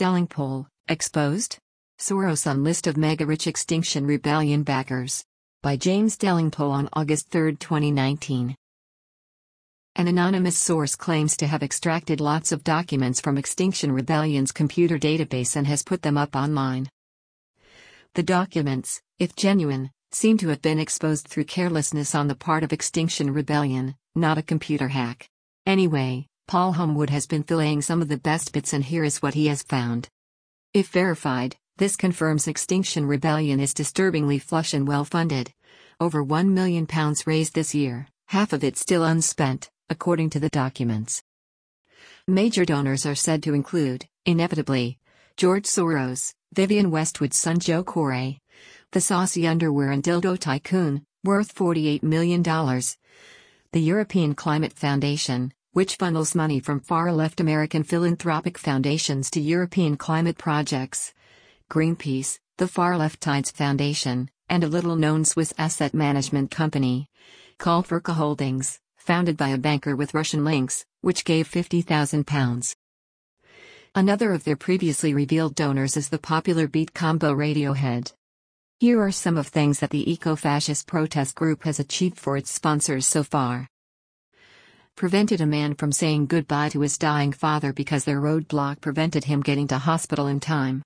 Delingpole, exposed? Soros on list of mega-rich Extinction Rebellion backers. By James Delingpole on August 3, 2019. An anonymous source claims to have extracted lots of documents from Extinction Rebellion's computer database and has put them up online. The documents, if genuine, seem to have been exposed through carelessness on the part of Extinction Rebellion, not a computer hack. Anyway, Paul Homewood has been filleting some of the best bits, and here is what he has found. If verified, this confirms Extinction Rebellion is disturbingly flush and well-funded. Over £1 million raised this year, half of it still unspent, according to the documents. Major donors are said to include, inevitably, George Soros, Vivienne Westwood's son Joe Corey, the saucy underwear and dildo tycoon, worth $48 million, the European Climate Foundation, which funnels money from far-left American philanthropic foundations to European climate projects, Greenpeace, the far-left Tides Foundation, and a little-known Swiss asset management company, called Verka Holdings, founded by a banker with Russian links, which gave £50,000. Another of their previously revealed donors is the popular beat combo Radiohead. Here are some of things that the eco-fascist protest group has achieved for its sponsors so far. Prevented a man from saying goodbye to his dying father because their roadblock prevented him getting to hospital in time.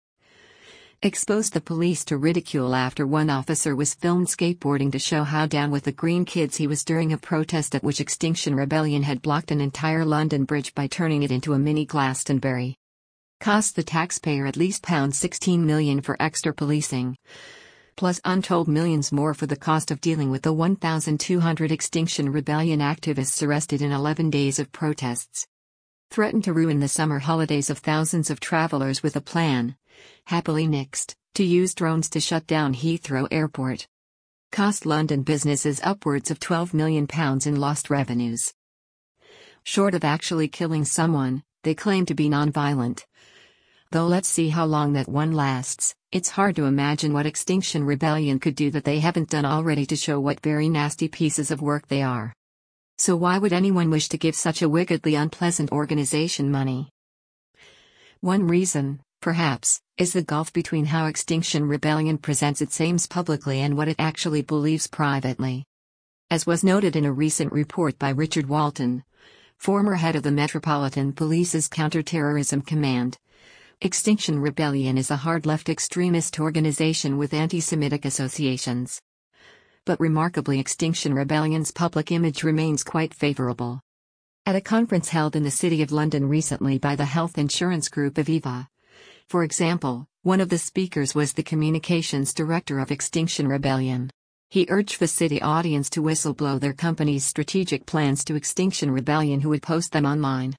Exposed the police to ridicule after one officer was filmed skateboarding to show how down with the green kids he was during a protest at which Extinction Rebellion had blocked an entire London bridge by turning it into a mini Glastonbury. Cost the taxpayer at least £16 million for extra policing, plus untold millions more for the cost of dealing with the 1,200 Extinction Rebellion activists arrested in 11 days of protests. Threatened to ruin the summer holidays of thousands of travelers with a plan, happily nixed, to use drones to shut down Heathrow Airport. Cost London businesses upwards of £12 million in lost revenues. Short of actually killing someone, they claim to be non-violent. Though let's see how long that one lasts. It's hard to imagine what Extinction Rebellion could do that they haven't done already to show what very nasty pieces of work they are. So why would anyone wish to give such a wickedly unpleasant organization money? One reason, perhaps, is the gulf between how Extinction Rebellion presents its aims publicly and what it actually believes privately. As was noted in a recent report by Richard Walton, former head of the Metropolitan Police's Counter-Terrorism Command, Extinction Rebellion is a hard-left extremist organization with anti-Semitic associations. But remarkably, Extinction Rebellion's public image remains quite favorable. At a conference held in the City of London recently by the health insurance group Aviva, for example, one of the speakers was the communications director of Extinction Rebellion. He urged the city audience to whistleblow their company's strategic plans to Extinction Rebellion, who would post them online.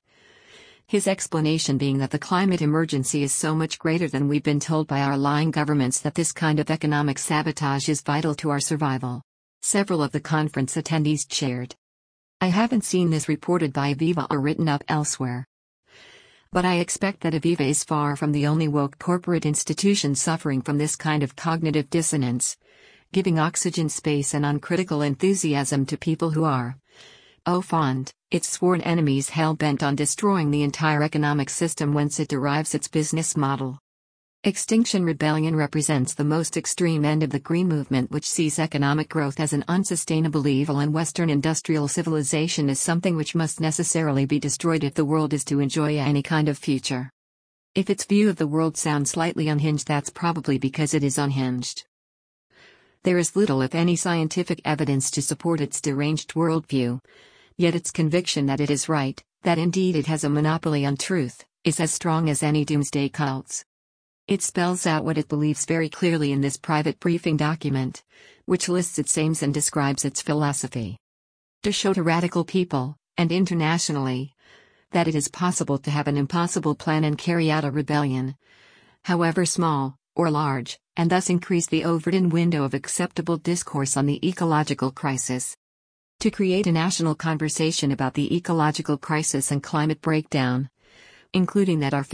His explanation being that the climate emergency is so much greater than we've been told by our lying governments that this kind of economic sabotage is vital to our survival. Several of the conference attendees cheered. I haven't seen this reported by Aviva or written up elsewhere. But I expect that Aviva is far from the only woke corporate institution suffering from this kind of cognitive dissonance, giving oxygen space and uncritical enthusiasm to people who are, fond, its sworn enemies hell-bent on destroying the entire economic system whence it derives its business model. Extinction Rebellion represents the most extreme end of the Green Movement, which sees economic growth as an unsustainable evil and Western industrial civilization as something which must necessarily be destroyed if the world is to enjoy any kind of future. If its view of the world sounds slightly unhinged, that's probably because it is unhinged. There is little if any scientific evidence to support its deranged worldview. Yet its conviction that it is right, that indeed it has a monopoly on truth, is as strong as any doomsday cult's. It spells out what it believes very clearly in this private briefing document, which lists its aims and describes its philosophy. To show to radical people, and internationally, that it is possible to have an impossible plan and carry out a rebellion, however small, or large, and thus increase the Overton window of acceptable discourse on the ecological crisis. To create a national conversation about the ecological crisis and climate breakdown, including that our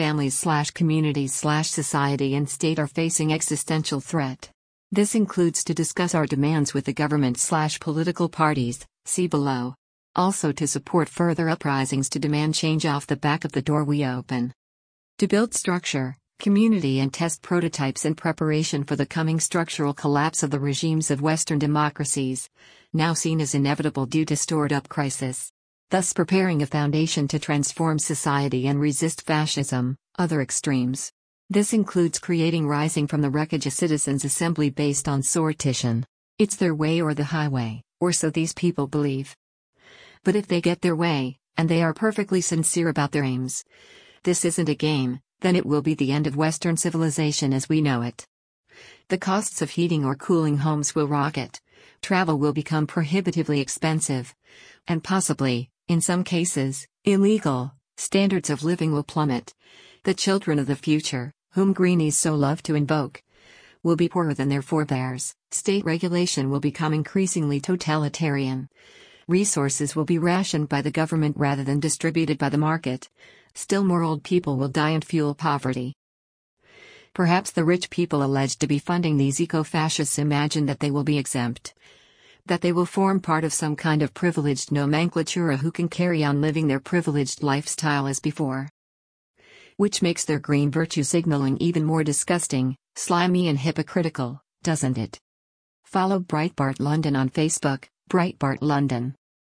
families/communities/society and state are facing existential threat. This includes to discuss our demands with the government/political parties, see below. Also to support further uprisings to demand change off the back of the door we open. To build structure, community and test prototypes in preparation for the coming structural collapse of the regimes of Western democracies, now seen as inevitable due to stored-up crisis. Thus preparing a foundation to transform society and resist fascism, other extremes. This includes creating Rising from the Wreckage, a citizens' assembly based on sortition. It's their way or the highway, or so these people believe. But if they get their way, and they are perfectly sincere about their aims, this isn't a game, then it will be the end of Western civilization as we know it. The costs of heating or cooling homes will rocket, travel will become prohibitively expensive, and possibly, in some cases, illegal, standards of living will plummet. The children of the future, whom greenies so love to invoke, will be poorer than their forebears. State regulation will become increasingly totalitarian. Resources will be rationed by the government rather than distributed by the market. Still more old people will die and fuel poverty. Perhaps the rich people alleged to be funding these eco-fascists imagine that they will be exempt. That they will form part of some kind of privileged nomenclatura who can carry on living their privileged lifestyle as before. Which makes their green virtue signaling even more disgusting, slimy and hypocritical, doesn't it? Follow Breitbart London on Facebook, Breitbart London.